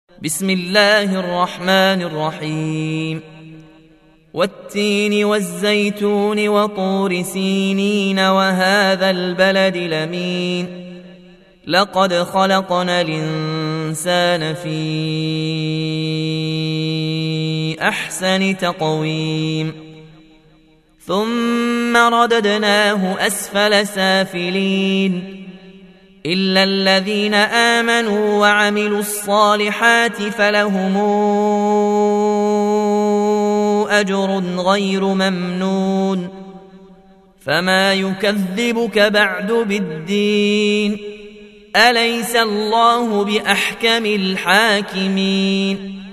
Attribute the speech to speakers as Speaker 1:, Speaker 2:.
Speaker 1: بسم الله الرحمن الرحيم والتين والزيتون وطور سينين وهذا البلد الأمين لقد خلقنا الإنسان في أحسن تقويم ثم رددناه أسفل سافلين إلا الذين آمنوا وعملوا الصالحات فلهم أجر غير ممنون فما يكذبك بعد بالدين أليس الله بأحكم الحاكمين